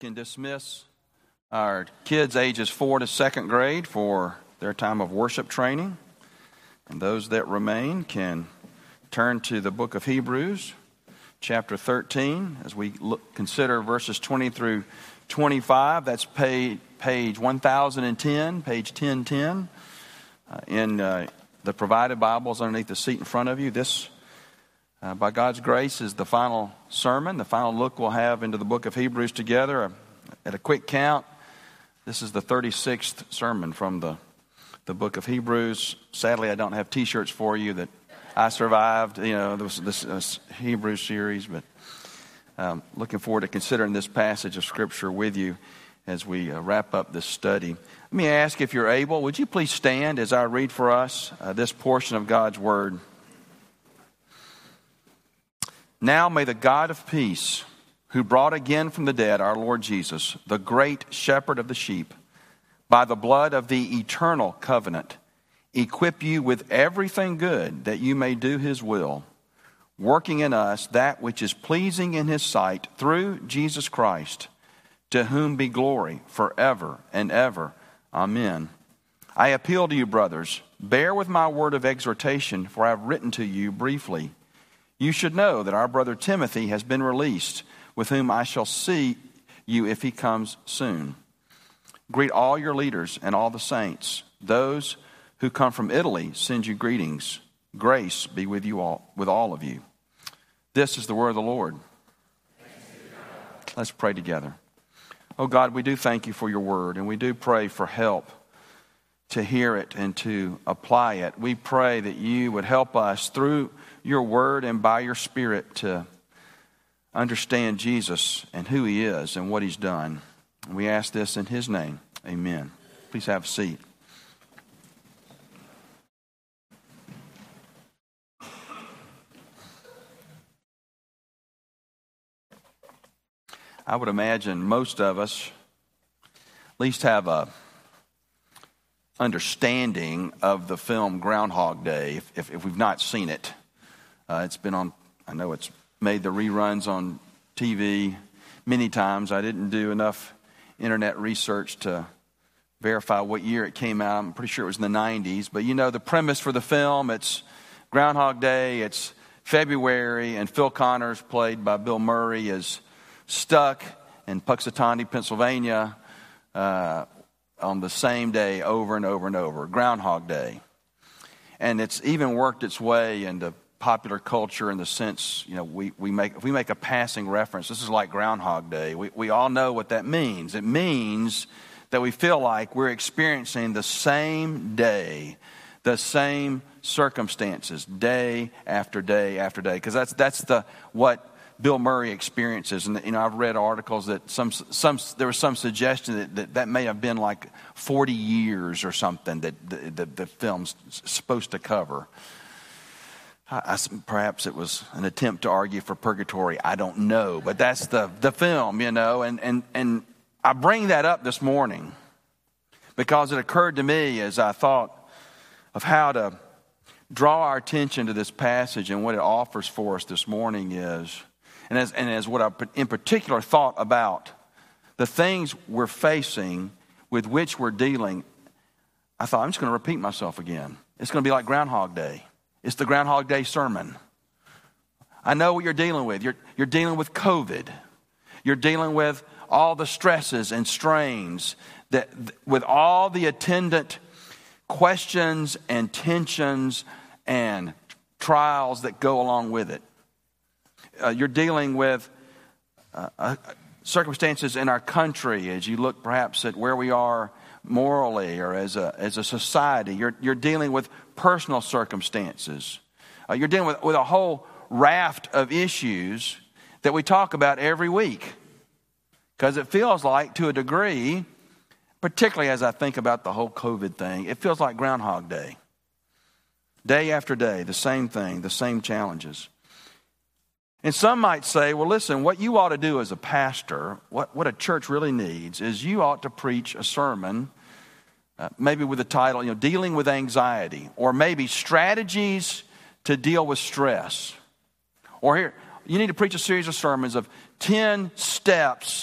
Can dismiss our kids ages 4 to 2nd grade for their time of worship training. And those that remain can turn to the book of Hebrews, chapter 13, as we consider verses 20 through 25. That's page 1010, page 1010, in the provided Bibles underneath the seat in front of you. This, by God's grace, is the final sermon, the final look we'll have into the book of Hebrews together. At a quick count, this is the 36th sermon from the book of Hebrews. Sadly, I don't have T-shirts for you that I survived, this Hebrews series, but looking forward to considering this passage of Scripture with you as we wrap up this study. Let me ask, if you're able, would you please stand as I read for us this portion of God's Word? Now may the God of peace, who brought again from the dead our Lord Jesus, the great shepherd of the sheep, by the blood of the eternal covenant, equip you with everything good that you may do his will, working in us that which is pleasing in his sight through Jesus Christ, to whom be glory forever and ever. Amen. I appeal to you, brothers, bear with my word of exhortation, for I have written to you briefly. You should know that our brother Timothy has been released, with whom I shall see you if he comes soon. Greet all your leaders and all the saints. Those who come from Italy send you greetings. Grace be with you all, with all of you. This is the word of the Lord. Let's pray together. Oh God, we do thank you for your word, and we do pray for help to hear it and to apply it. We pray that you would help us through your word and by your Spirit to understand Jesus and who he is and what he's done. And we ask this in his name. Amen. Please have a seat. I would imagine most of us at least have a understanding of the film Groundhog Day if we've not seen it. It's been on, I know it's made the reruns on TV many times. I didn't do enough internet research to verify what year it came out. I'm pretty sure it was in the 90s. But you know the premise for the film, it's Groundhog Day, it's February, and Phil Connors, played by Bill Murray, is stuck in Puxatawny, Pennsylvania, on the same day over and over and over, Groundhog Day. And it's even worked its way into popular culture in the sense, if we make a passing reference, this is like Groundhog Day. We all know what that means. It means that we feel like we're experiencing the same day, the same circumstances, day after day after day. Because that's what Bill Murray experiences. And I've read articles that there was some suggestion that may have been like 40 years or something that the film's supposed to cover. Perhaps it was an attempt to argue for purgatory. I don't know, but that's the film, and I bring that up this morning because it occurred to me as I thought of how to draw our attention to this passage, and what it offers for us this morning is, and as what I in particular thought about the things we're facing with which we're dealing. I thought, I'm just going to repeat myself again. It's going to be like Groundhog Day. It's the Groundhog Day sermon. I know what you're dealing with. You're dealing with COVID. You're dealing with all the stresses and strains, that with all the attendant questions and tensions and trials that go along with it. You're dealing with circumstances in our country as you look perhaps at where we are morally or as a society. You're dealing with personal circumstances. You're dealing with a whole raft of issues that we talk about every week. Because it feels like, to a degree, particularly as I think about the whole COVID thing, it feels like Groundhog Day. Day after day, the same thing, the same challenges. And some might say, well, listen, what you ought to do as a pastor, what a church really needs, is you ought to preach a sermon, maybe with the title, Dealing with Anxiety, or maybe Strategies to Deal with Stress. Or here, you need to preach a series of sermons of 10 steps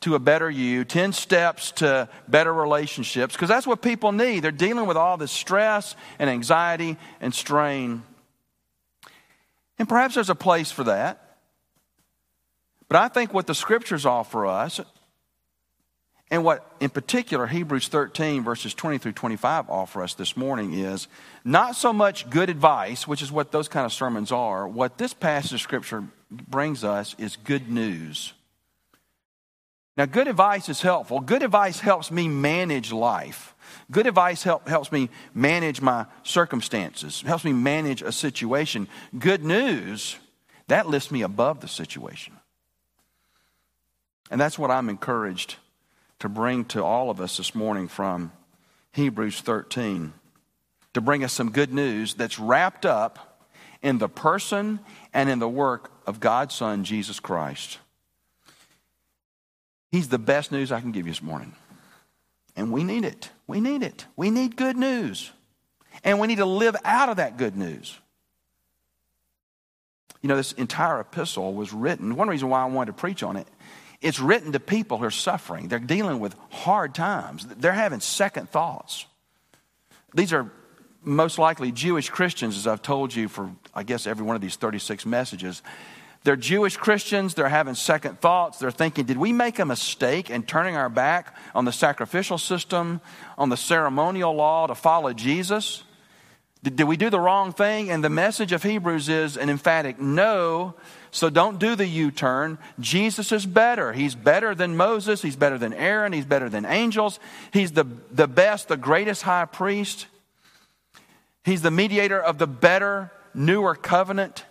to a better you, 10 steps to better relationships, because that's what people need. They're dealing with all this stress and anxiety and strain. And perhaps there's a place for that. But I think what the Scriptures offer us, and what in particular Hebrews 13 verses 20 through 25 offer us this morning, is not so much good advice, which is what those kind of sermons are. What this passage of Scripture brings us is good news. Now, good advice is helpful. Good advice helps me manage life. Good advice helps me manage my circumstances, helps me manage a situation. Good news, that lifts me above the situation. And that's what I'm encouraged to bring to all of us this morning from Hebrews 13, to bring us some good news that's wrapped up in the person and in the work of God's Son, Jesus Christ. He's the best news I can give you this morning. And we need it. We need it. We need good news. And we need to live out of that good news. You know, this entire epistle was written, one reason why I wanted to preach on it, it's written to people who are suffering. They're dealing with hard times. They're having second thoughts. These are most likely Jewish Christians, as I've told you for, I guess, every one of these 36 messages. They're Jewish Christians. They're having second thoughts. They're thinking, did we make a mistake in turning our back on the sacrificial system, on the ceremonial law to follow Jesus? Did we do the wrong thing? And the message of Hebrews is an emphatic no. So don't do the U-turn. Jesus is better. He's better than Moses. He's better than Aaron. He's better than angels. He's the best, the greatest high priest. He's the mediator of the better, newer covenant.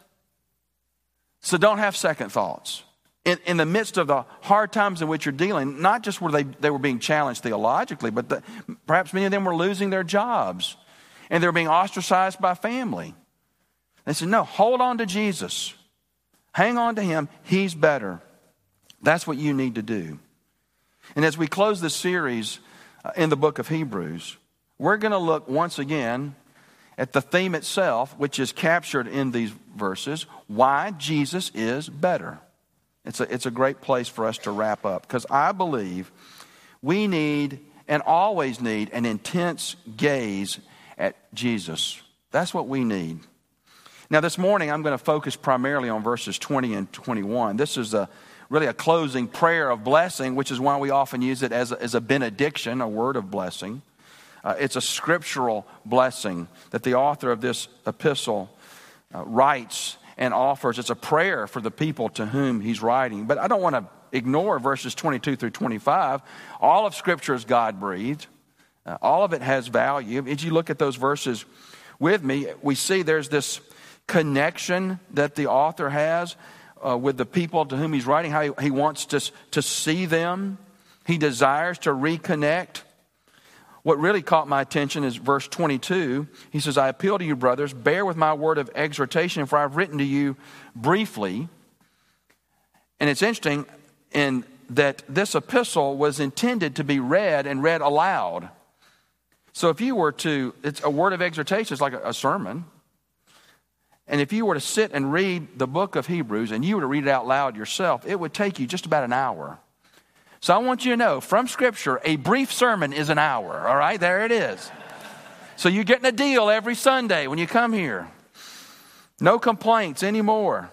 So don't have second thoughts. In the midst of the hard times in which you're dealing, not just were they were being challenged theologically, but perhaps many of them were losing their jobs. And they were being ostracized by family. They said, no, hold on to Jesus. Hang on to Him. He's better. That's what you need to do. And as we close this series in the book of Hebrews, we're going to look once again at the theme itself, which is captured in these verses, why Jesus is better. It's a great place for us to wrap up, because I believe we need and always need an intense gaze at Jesus. That's what we need. Now this morning I'm going to focus primarily on verses 20 and 21. This is really a closing prayer of blessing, which is why we often use it as a benediction, a word of blessing. It's a scriptural blessing that the author of this epistle writes and offers. It's a prayer for the people to whom he's writing. But I don't want to ignore verses 22 through 25. All of Scripture is God-breathed. All of it has value. If you look at those verses with me, we see there's this connection that the author has with the people to whom he's writing, how he wants to see them. He desires to reconnect. What really caught my attention is verse 22. He says, I appeal to you, brothers, bear with my word of exhortation, for I've written to you briefly. And it's interesting in that this epistle was intended to be read and read aloud. So if you were to, it's a word of exhortation, it's like a sermon. And if you were to sit and read the book of Hebrews and you were to read it out loud yourself, it would take you just about an hour. So I want you to know, from Scripture, a brief sermon is an hour. All right, there it is. So you're getting a deal every Sunday when you come here. No complaints anymore.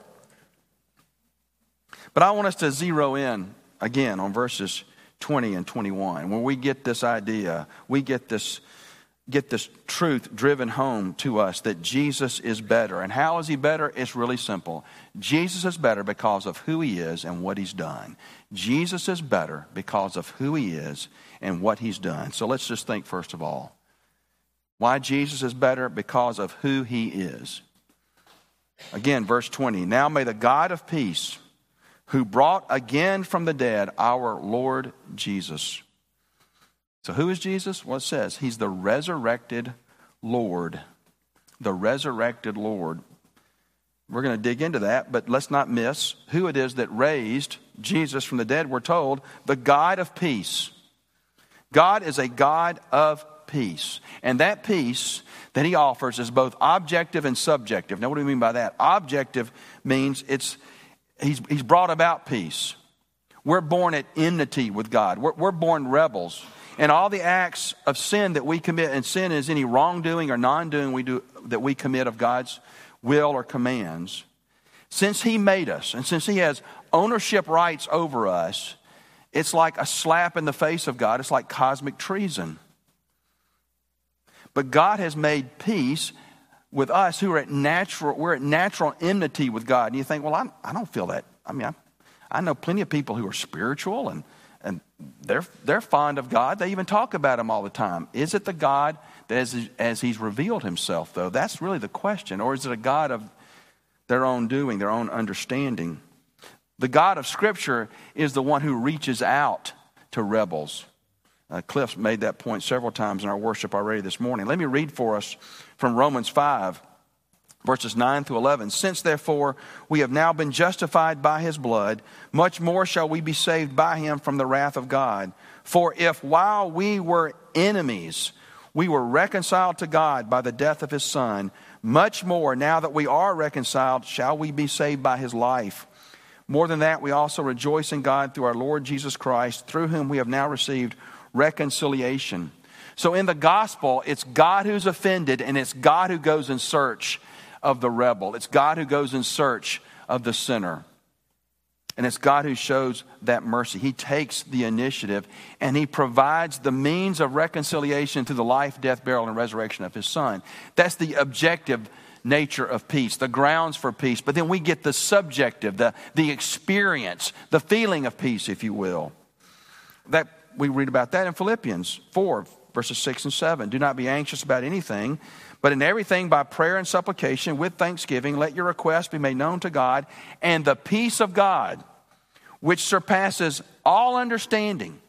But I want us to zero in again on verses 20 and 21. When we get this idea, we get this truth driven home to us that Jesus is better. And how is He better? It's really simple. Jesus is better because of who He is and what He's done. Jesus is better because of who He is and what He's done. So let's just think first of all. Why Jesus is better? Because of who He is. Again, verse 20. Now may the God of peace, who brought again from the dead our Lord Jesus. So who is Jesus? Well, it says He's the resurrected Lord. The resurrected Lord. We're going to dig into that, but let's not miss who it is that raised Jesus from the dead. We're told the God of peace. God is a God of peace. And that peace that He offers is both objective and subjective. Now, what do we mean by that? Objective means He's brought about peace. We're born at enmity with God. We're born rebels. And all the acts of sin that we commit, and sin is any wrongdoing or non-doing that we commit of God's will or commands. Since he made us, and since he has ownership rights over us, it's like a slap in the face of God. It's like cosmic treason. But God has made peace with us who are we're at natural enmity with God. And you think, well, I don't feel that. I mean, I know plenty of people who are spiritual and they're fond of God. They even talk about him all the time. Is it the God that as he's revealed himself, though? That's really the question. Or is it a God of their own doing, their own understanding? The God of Scripture is the one who reaches out to rebels. Cliff's made that point several times in our worship already this morning. Let me read for us from Romans 5, verses 9 through 11. Since, therefore, we have now been justified by his blood, much more shall we be saved by him from the wrath of God. For if while we were enemies, we were reconciled to God by the death of his Son, much more, now that we are reconciled, shall we be saved by his life. More than that, we also rejoice in God through our Lord Jesus Christ, through whom we have now received reconciliation. So in the gospel, it's God who's offended, and it's God who goes in search of the rebel. It's God who goes in search of the sinner. And it's God who shows that mercy. He takes the initiative, and he provides the means of reconciliation through the life, death, burial, and resurrection of his Son. That's the objective nature of peace, the grounds for peace. But then we get the subjective, the experience, the feeling of peace, if you will. That we read about that in Philippians 4, verses 6 and 7. Do not be anxious about anything, but in everything by prayer and supplication with thanksgiving, let your requests be made known to God, and the peace of God, which surpasses all understanding,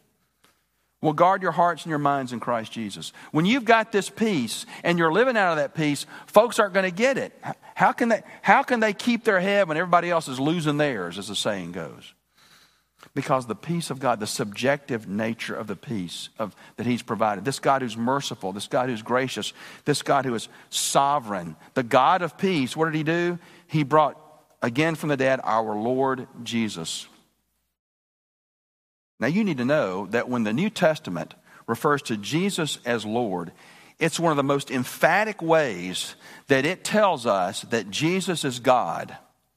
will guard your hearts and your minds in Christ Jesus. When you've got this peace and you're living out of that peace, folks aren't going to get it. How can they keep their head when everybody else is losing theirs, as the saying goes? Because the peace of God, the subjective nature of the peace that he's provided. This God who's merciful, this God who's gracious, this God who is sovereign. The God of peace, what did he do? He brought again from the dead our Lord Jesus. Now you need to know that when the New Testament refers to Jesus as Lord, it's one of the most emphatic ways that it tells us that Jesus is God.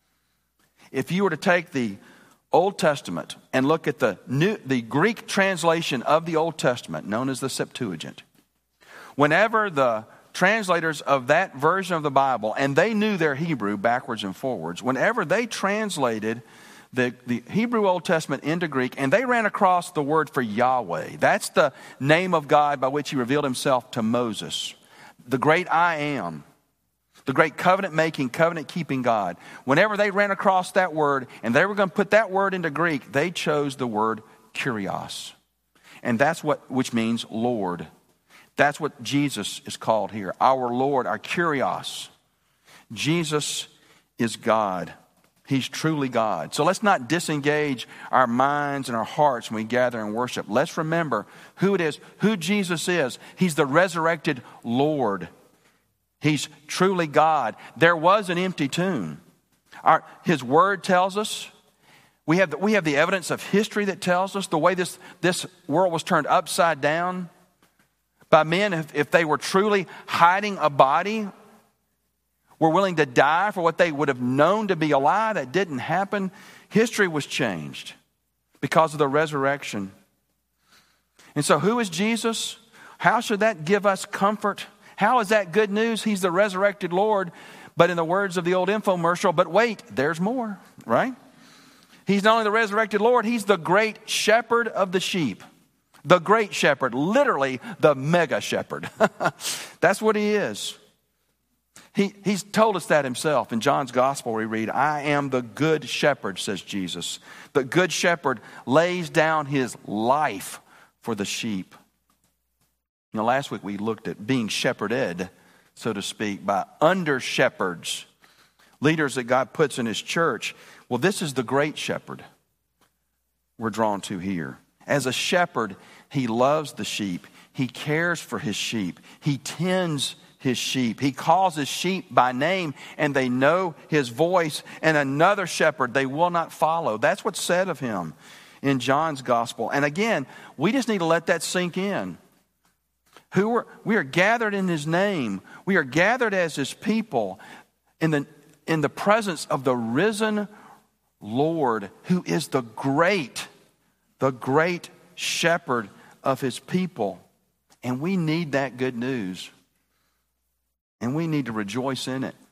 If you were to take the Old Testament and look at the Greek translation of the Old Testament, known as the Septuagint, whenever the translators of that version of the Bible, and they knew their Hebrew backwards and forwards, whenever they translated the Hebrew Old Testament into Greek, and they ran across the word for Yahweh. That's the name of God by which he revealed himself to Moses. The great I am. The great covenant-making, covenant-keeping God. Whenever they ran across that word, and they were going to put that word into Greek, they chose the word Kyrios. And that's which means Lord. That's what Jesus is called here. Our Lord, our Kyrios. Jesus is God. He's truly God. So let's not disengage our minds and our hearts when we gather and worship. Let's remember who it is, who Jesus is. He's the resurrected Lord. He's truly God. There was an empty tomb. His word tells us. We have the evidence of history that tells us the way this world was turned upside down by men. If they were truly hiding a body, were willing to die for what they would have known to be a lie, that didn't happen. History was changed because of the resurrection. And so who is Jesus? How should that give us comfort? How is that good news? He's the resurrected Lord. But in the words of the old infomercial, but wait, there's more, right? He's not only the resurrected Lord, he's the great shepherd of the sheep. The great shepherd, literally the mega shepherd. That's what he is. He's told us that himself. In John's gospel we read, I am the good shepherd, says Jesus. The good shepherd lays down his life for the sheep. You know, last week we looked at being shepherded, so to speak, by under-shepherds, leaders that God puts in his church. Well, this is the great shepherd we're drawn to here. As a shepherd, he loves the sheep. He cares for his sheep. He tends his sheep. He calls his sheep by name, and they know his voice. And another shepherd they will not follow. That's what's said of him. in John's gospel. And again, we just need to let that sink in. We are gathered in his name. We are gathered as his people in the presence of the risen Lord, who is the great shepherd of his people. And we need that good news. And we need to rejoice in it.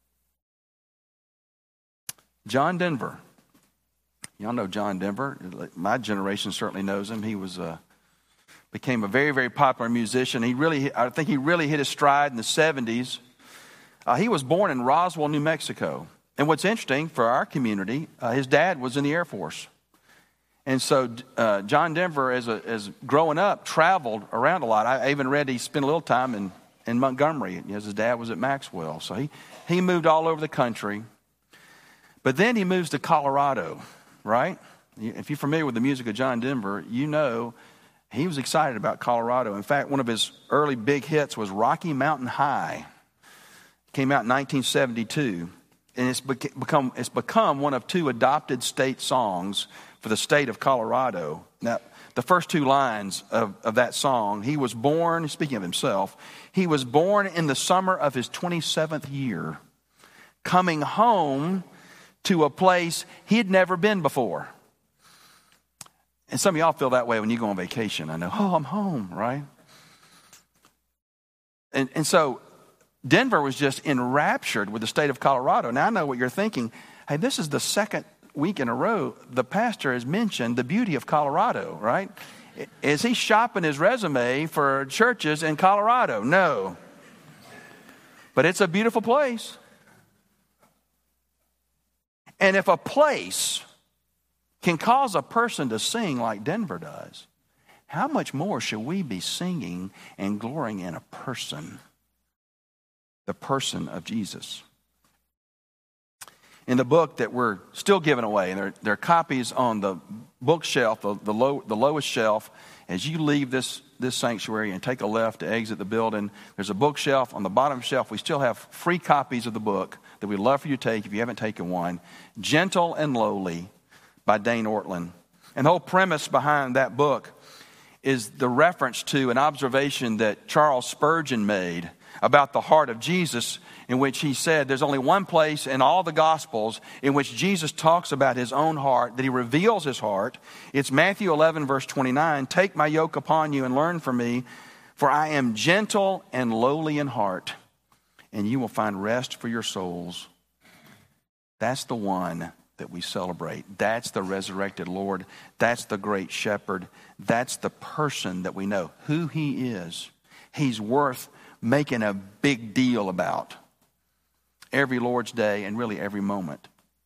John Denver. Y'all know John Denver. My generation certainly knows him. He became a very, very popular musician. I think he really hit his stride in the 70s. He was born in Roswell, New Mexico. And what's interesting for our community, his dad was in the Air Force. And so John Denver, as growing up, traveled around a lot. I even read he spent a little time in Montgomery, as his dad was at Maxwell. So he moved all over the country. But then he moves to Colorado, right? If you're familiar with the music of John Denver, you know he was excited about Colorado. In fact, one of his early big hits was Rocky Mountain High. It came out in 1972. And it's become one of two adopted state songs for the state of Colorado. Now, the first two lines of that song, he was born, speaking of himself, he was born in the summer of his 27th year, coming home to a place he'd never been before. And some of y'all feel that way when you go on vacation. I know, I'm home, right? And so Denver was just enraptured with the state of Colorado. Now, I know what you're thinking. Hey, this is the second week in a row the pastor has mentioned the beauty of Colorado, right? Is he shopping his resume for churches in Colorado? No. But it's a beautiful place. And if a place can cause a person to sing like Denver does, how much more should we be singing and glorying in a person? The person of Jesus. In the book that we're still giving away, and there are copies on the bookshelf, the lowest shelf. As you leave this sanctuary and take a left to exit the building, there's a bookshelf. On the bottom shelf, we still have free copies of the book that we'd love for you to take if you haven't taken one. Gentle and Lowly by Dane Ortlund. And the whole premise behind that book is the reference to an observation that Charles Spurgeon made about the heart of Jesus, in which he said there's only one place in all the Gospels in which Jesus talks about his own heart, that he reveals his heart. It's Matthew 11, verse 29. Take my yoke upon you and learn from me, for I am gentle and lowly in heart, and you will find rest for your souls. That's the one that we celebrate. That's the resurrected Lord. That's the great shepherd. That's the person that we know who he is. He's worth making a big deal about every Lord's Day and really every moment.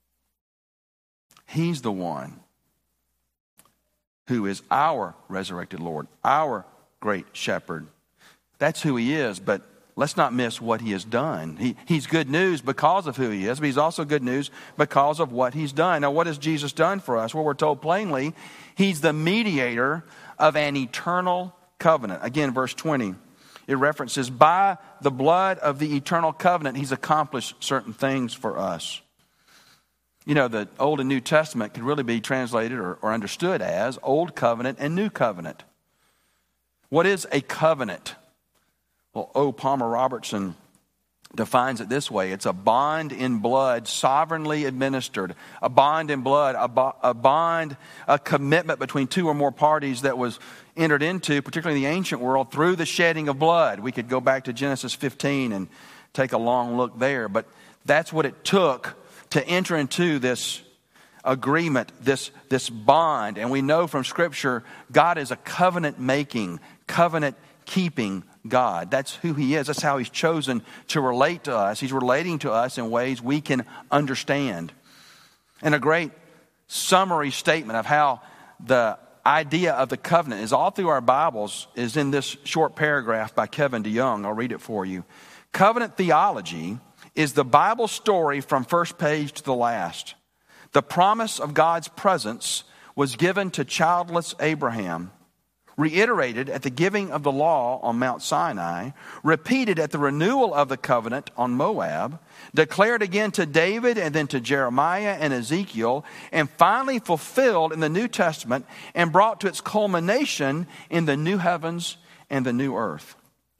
He's the one who is our resurrected Lord, our great shepherd. That's who he is, but let's not miss what he has done. He's good news because of who he is, but he's also good news because of what he's done. Now, what has Jesus done for us? Well, we're told plainly, he's the mediator of an eternal covenant. Again, verse 20. It references, by the blood of the eternal covenant, he's accomplished certain things for us. You know, the Old and New Testament could really be translated or understood as Old Covenant and New Covenant. What is a covenant? Well, O. Palmer Robertson defines it this way. It's a bond in blood, sovereignly administered. A bond in blood, a commitment between two or more parties that was entered into, particularly in the ancient world, through the shedding of blood. We could go back to Genesis 15 and take a long look there. But that's what it took to enter into this agreement, this bond. And we know from Scripture, God is a covenant-making, covenant-keeping God. That's who he is. That's how he's chosen to relate to us. He's relating to us in ways we can understand. And a great summary statement of how the idea of the covenant is all through our Bibles is in this short paragraph by Kevin DeYoung. I'll read it for you. Covenant theology is the Bible story from first page to the last. The promise of God's presence was given to childless Abraham, reiterated at the giving of the law on Mount Sinai, repeated at the renewal of the covenant on Moab, declared again to David and then to Jeremiah and Ezekiel, and finally fulfilled in the New Testament and brought to its culmination in the new heavens and the new earth.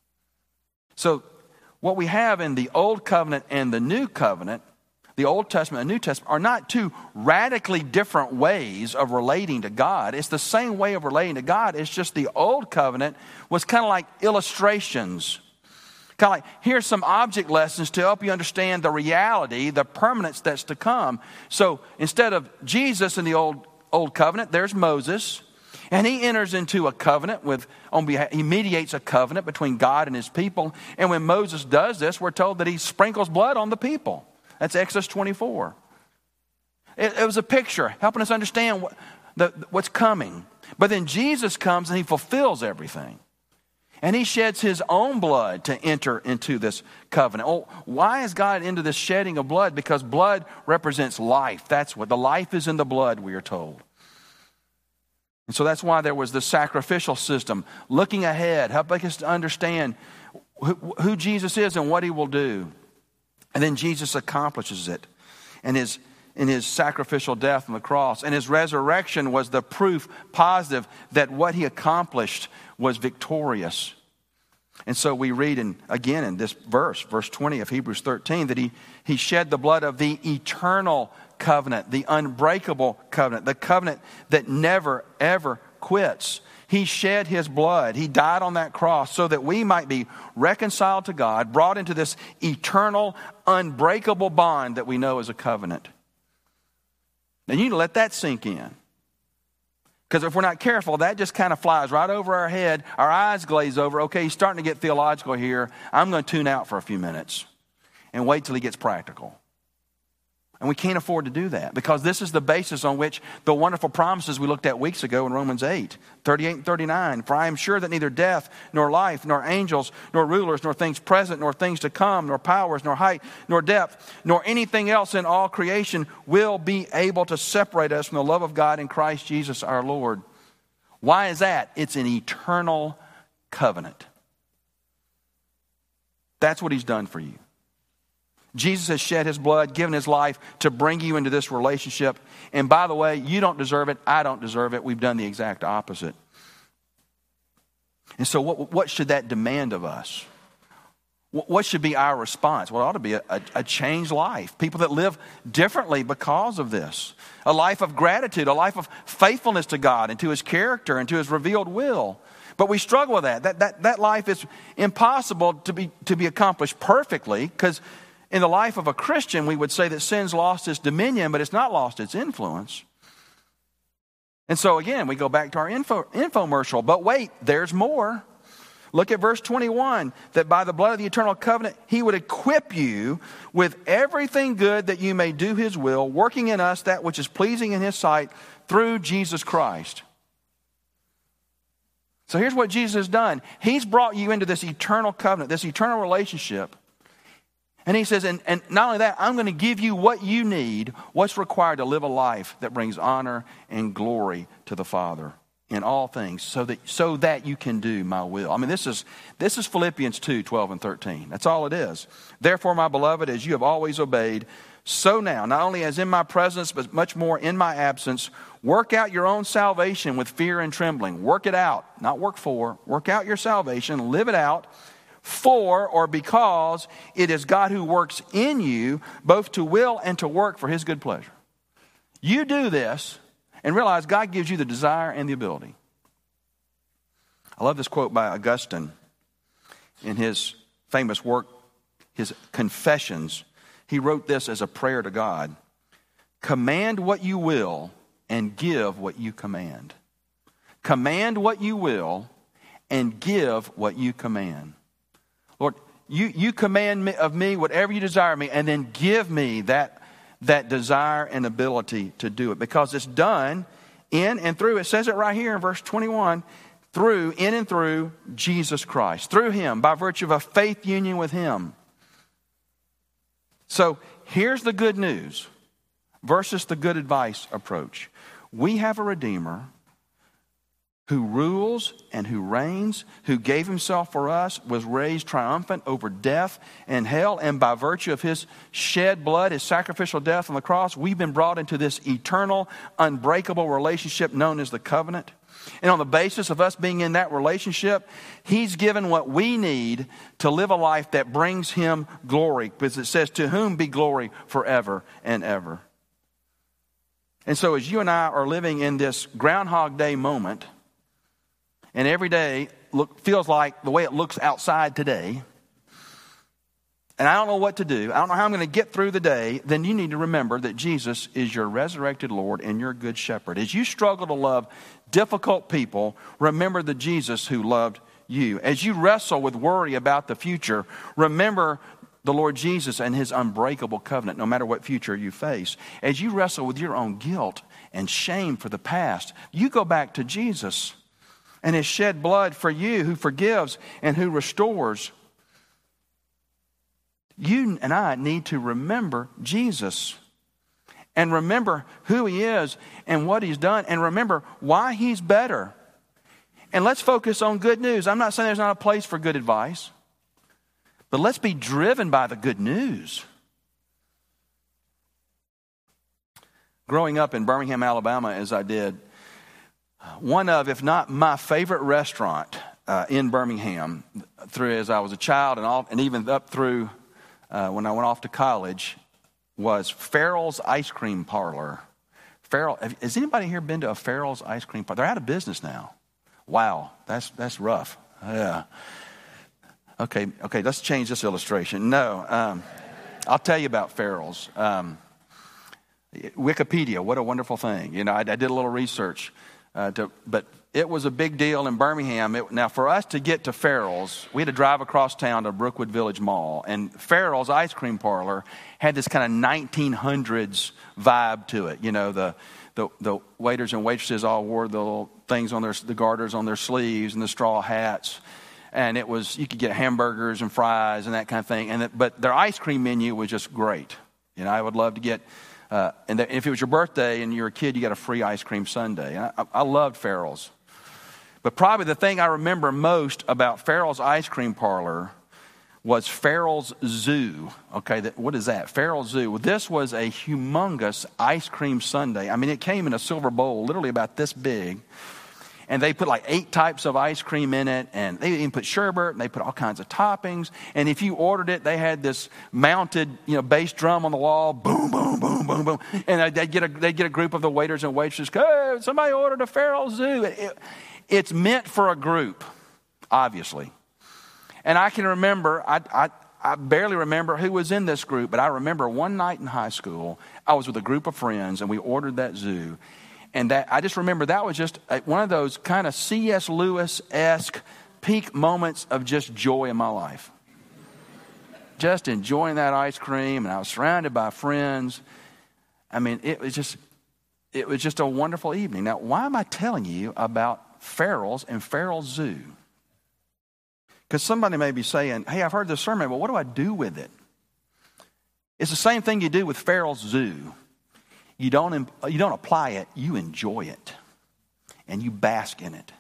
So what we have in the Old Covenant and the New Covenant, the Old Testament and the New Testament, are not two radically different ways of relating to God. It's the same way of relating to God. It's just the Old Covenant was kind of like illustrations. Kind of like, here's some object lessons to help you understand the reality, the permanence that's to come. So instead of Jesus in the Old Covenant, there's Moses. And he enters into a covenant he mediates a covenant between God and his people. And when Moses does this, we're told that he sprinkles blood on the people. That's Exodus 24. It was a picture helping us understand what's coming. But then Jesus comes and he fulfills everything. And he sheds his own blood to enter into this covenant. Oh, why is God into this shedding of blood? Because blood represents life. That's what the life is in the blood, we are told. And so that's why there was the sacrificial system, looking ahead, helping us to understand who Jesus is and what he will do. And then Jesus accomplishes it in his sacrificial death on the cross. And his resurrection was the proof positive that what he accomplished was victorious. And so we read again in this verse 20 of Hebrews 13, that he shed the blood of the eternal covenant, the unbreakable covenant, the covenant that never, ever quits. He shed his blood. He died on that cross so that we might be reconciled to God, brought into this eternal, unbreakable bond that we know as a covenant. Now you need to let that sink in. Because if we're not careful, that just kind of flies right over our head. Our eyes glaze over. Okay, he's starting to get theological here. I'm going to tune out for a few minutes and wait till he gets practical. And we can't afford to do that, because this is the basis on which the wonderful promises we looked at weeks ago in Romans 8, 38 and 39. For I am sure that neither death, nor life, nor angels, nor rulers, nor things present, nor things to come, nor powers, nor height, nor depth, nor anything else in all creation will be able to separate us from the love of God in Christ Jesus our Lord. Why is that? It's an eternal covenant. That's what he's done for you. Jesus has shed his blood, given his life to bring you into this relationship. And by the way, you don't deserve it. I don't deserve it. We've done the exact opposite. And so what should that demand of us? What should be our response? Well, it ought to be a changed life. People that live differently because of this. A life of gratitude, a life of faithfulness to God and to his character and to his revealed will. But we struggle with that. That life is impossible to be accomplished perfectly, because in the life of a Christian, we would say that sin's lost its dominion, but it's not lost its influence. And so again, we go back to our infomercial. But wait, there's more. Look at verse 21, that by the blood of the eternal covenant, he would equip you with everything good that you may do his will, working in us that which is pleasing in his sight through Jesus Christ. So here's what Jesus has done. He's brought you into this eternal covenant, this eternal relationship. And he says, and not only that, I'm going to give you what you need, what's required to live a life that brings honor and glory to the Father in all things, so that you can do my will. I mean, this is Philippians 2, 12 and 13. That's all it is. Therefore, my beloved, as you have always obeyed, so now, not only as in my presence, but much more in my absence, work out your own salvation with fear and trembling. Work it out, not work for. Work out your salvation, live it out. For, or because, it is God who works in you, both to will and to work for his good pleasure. You do this and realize God gives you the desire and the ability. I love this quote by Augustine in his famous work, his Confessions. He wrote this as a prayer to God. Command what you will and give what you command. Command what you will and give what you command. Lord, you command of me whatever you desire me, and then give me that desire and ability to do it, because it's done in and through, it says it right here in verse 21, in and through Jesus Christ, through him, by virtue of a faith union with him. So here's the good news versus the good advice approach. We have a Redeemer who rules and who reigns, who gave himself for us, was raised triumphant over death and hell, and by virtue of his shed blood, his sacrificial death on the cross, we've been brought into this eternal, unbreakable relationship known as the covenant. And on the basis of us being in that relationship, he's given what we need to live a life that brings him glory, because it says, to whom be glory forever and ever. And so as you and I are living in this Groundhog Day moment, and every day feels like the way it looks outside today, and I don't know what to do, I don't know how I'm going to get through the day, then you need to remember that Jesus is your resurrected Lord and your good shepherd. As you struggle to love difficult people, remember the Jesus who loved you. As you wrestle with worry about the future, remember the Lord Jesus and his unbreakable covenant, no matter what future you face. As you wrestle with your own guilt and shame for the past, you go back to Jesus and his shed blood for you, who forgives and who restores. You and I need to remember Jesus and remember who he is and what he's done and remember why he's better. And let's focus on good news. I'm not saying there's not a place for good advice, but let's be driven by the good news. Growing up in Birmingham, Alabama, as I did, one of, if not my favorite restaurant in Birmingham, through as I was a child and even up through when I went off to college, was Farrell's Ice Cream Parlor. Farrell, has anybody here been to a Farrell's Ice Cream Parlor? They're out of business now. Wow, that's rough. Yeah. Okay, let's change this illustration. No, I'll tell you about Farrell's. Wikipedia, what a wonderful thing. You know, I did a little research, but it was a big deal in Birmingham. Now, for us to get to Farrell's, we had to drive across town to Brookwood Village Mall. And Farrell's Ice Cream Parlor had this kind of 1900s vibe to it. You know, the waiters and waitresses all wore the little things on the garters on their sleeves and the straw hats. And it was, you could get hamburgers and fries and that kind of thing. But their ice cream menu was just great. You know, I would love to get... and if it was your birthday and you were a kid, you got a free ice cream sundae. I loved Farrell's. But probably the thing I remember most about Farrell's Ice Cream Parlor was Farrell's Zoo. Okay, what is that? Farrell's Zoo. Well, this was a humongous ice cream sundae. I mean, it came in a silver bowl, literally about this big. And they put like 8 types of ice cream in it, and they even put sherbet, and they put all kinds of toppings. And if you ordered it, they had this mounted, bass drum on the wall, boom, boom, boom, boom, boom. And they'd get a group of the waiters and waitresses, hey, somebody ordered a Farrell's Zoo. It's meant for a group, obviously. And I can remember, I barely remember who was in this group, but I remember one night in high school, I was with a group of friends, and we ordered that zoo. And I just remember that was just one of those kind of C.S. Lewis-esque peak moments of just joy in my life. Just enjoying that ice cream, and I was surrounded by friends. I mean, it was just a wonderful evening. Now, why am I telling you about Farrell's and Farrell's Zoo? Because somebody may be saying, hey, I've heard this sermon, but what do I do with it? It's the same thing you do with Farrell's Zoo. You don't apply it, you enjoy it. And you bask in it.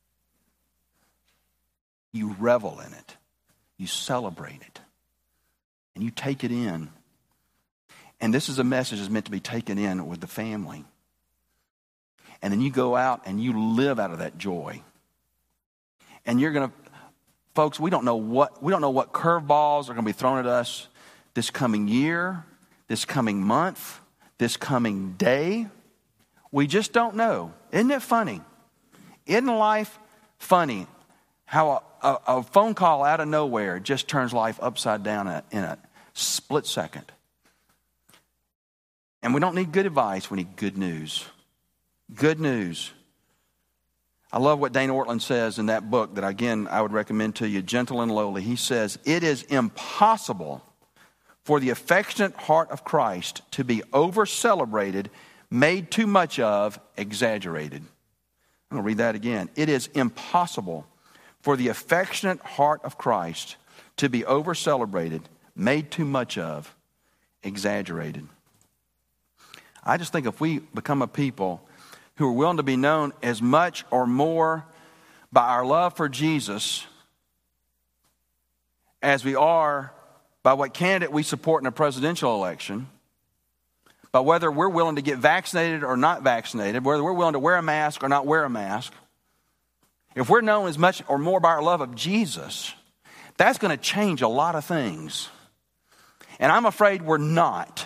You revel in it. You celebrate it. And you take it in. And this is a message that's meant to be taken in with the family. And then you go out and you live out of that joy. And you're going to, folks, we don't know what curveballs are going to be thrown at us this coming year, this coming month, this coming day. We just don't know. Isn't it funny? Isn't life funny how a phone call out of nowhere just turns life upside down in a split second? And we don't need good advice, we need good news. Good news. I love what Dane Ortland says in that book that, again, I would recommend to you, Gentle and Lowly. He says, it is impossible for the affectionate heart of Christ to be over-celebrated, made too much of, exaggerated. I'm going to read that again. It is impossible for the affectionate heart of Christ to be over-celebrated, made too much of, exaggerated. I just think if we become a people who are willing to be known as much or more by our love for Jesus as we are by what candidate we support in a presidential election, by whether we're willing to get vaccinated or not vaccinated, whether we're willing to wear a mask or not wear a mask. If we're known as much or more by our love of Jesus, that's going to change a lot of things. And I'm afraid we're not.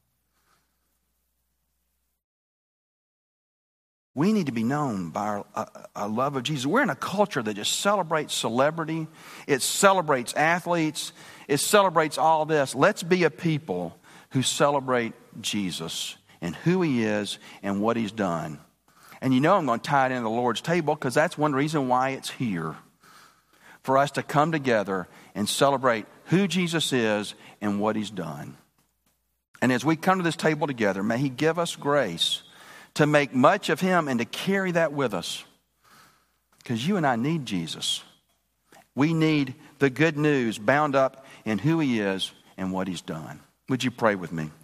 We need to be known by our love of Jesus. We're in a culture that just celebrates celebrity. It celebrates athletes. It celebrates all this. Let's be a people who celebrate Jesus and who He is and what He's done. And you know I'm going to tie it into the Lord's table because that's one reason why it's here. For us to come together and celebrate who Jesus is and what He's done. And as we come to this table together, may He give us grace to make much of Him and to carry that with us. Because you and I need Jesus. We need the good news bound up in who He is and what He's done. Would you pray with me?